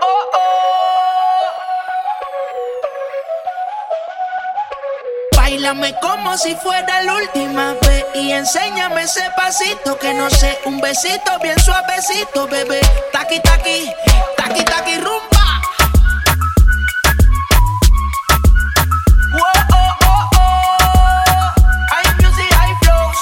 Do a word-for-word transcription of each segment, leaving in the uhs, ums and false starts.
oh, oh. Báilame como si fuera la última vez y enséñame ese pasito que no sé, un besito bien suavecito, bebé. Taqui, taqui, taqui, taqui, rumba. Whoa, oh, oh, oh. Hay music, hay flows.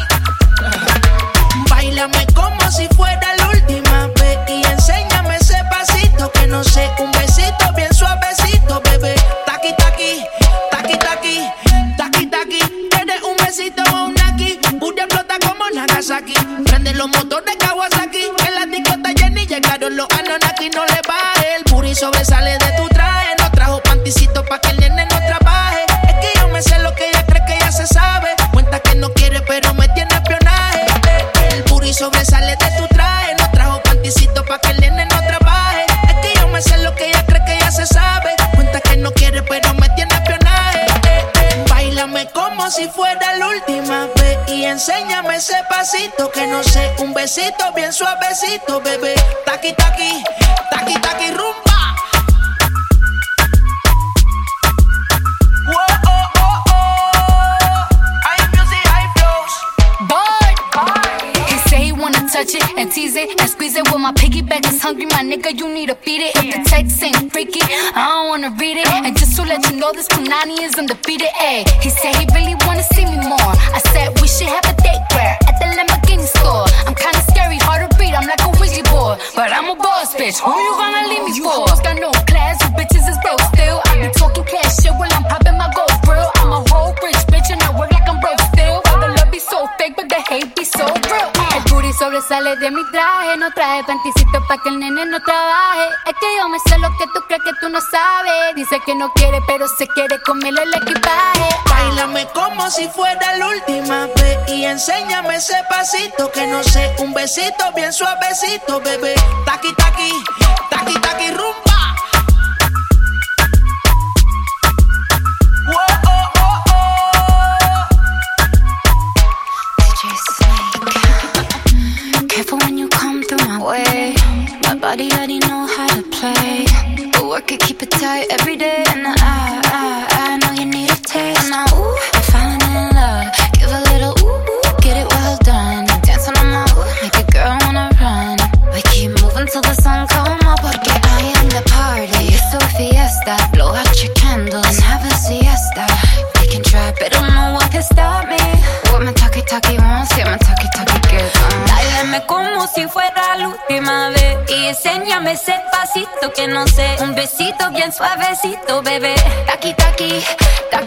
Báilame como si fuera la última vez y enséñame ese pasito que no sé, un besito bien suavecito, bebé. Taqui, taqui, taqui, taqui, taqui, taqui. Tienes un besito o un aquí, booty explota como Nagasaki. Prende los motores Kawasaki, en la discota Jenny llegaron los Anunnaki. No le baje, el booty sobresale de tu traje. No trajo panticito pa' que el nene no trabaje. Es que yo me sé lo que ella cree que ya se sabe. Cuenta que no quiere pero me tiene espionaje. El booty sobresale de tu traje. No trajo panticito pa' que el nene no trabaje. Es que yo me sé lo que ella cree que ya se sabe. Cuenta que no quiere pero me tiene espionaje. Báilame como si fuera la última vez y enséñame ese pasito que no sé, un besito bien suavecito, bebé. Taqui, taqui, taqui, taqui, rumba. Whoa, oh, oh, oh. Hay music, hay flows. Boy, he say he wanna touch it and tease it and squeeze it. Well, my piggyback is hungry, my nigga, you need to feed it. If the text ain't freaky, I don't wanna read it. And just to let you know, this Punani is undefeated. Ayy, he said he really wanna see me more. I said we should have a date where at the Lamborghini store. I'm kinda scary, hard to read, I'm like a Ouija board, but I'm a boss bitch. Who you gonna leave me for? Got no class, you bitches is broke still. I be talking cash shit while I'm popping my gold grill. I'm a whole rich bitch and I work like I'm broke still. All the love be so fake, but the hate be so real. El booty sobresale de mi traje, no traje panticito pa' que el nene no trabaje. Es que yo me sé lo que tú crees que tú no sabes. Dice que no quiere, pero se quiere comerle el equipaje. Báilame como si fuera la última vez y enséñame ese pasito que no sé, un besito bien suavecito, bebé. Taqui, taqui, taqui, taqui, rumba. Whoa, oh, oh, oh. D J Snake. Careful when you come through my way. My body already know how to play. But work it, keep it tight every day. And I, I, I know you need a taste. And I, ooh, I'm falling in love. Give a little ooh, ooh, get it well done. Dancing on my ooh, make a girl wanna run. We keep moving till the sun come up. Porque I am the party. It's a fiesta. Blow out your candles and have a siesta. They can try, but no one can stop me. What my talkie talkie wants, yeah, my talkie talkie gets on. Báilame como si fuera la última vez y enséñame ese pasito que no sé, un besito bien suavecito, bebé. Taki taki, taki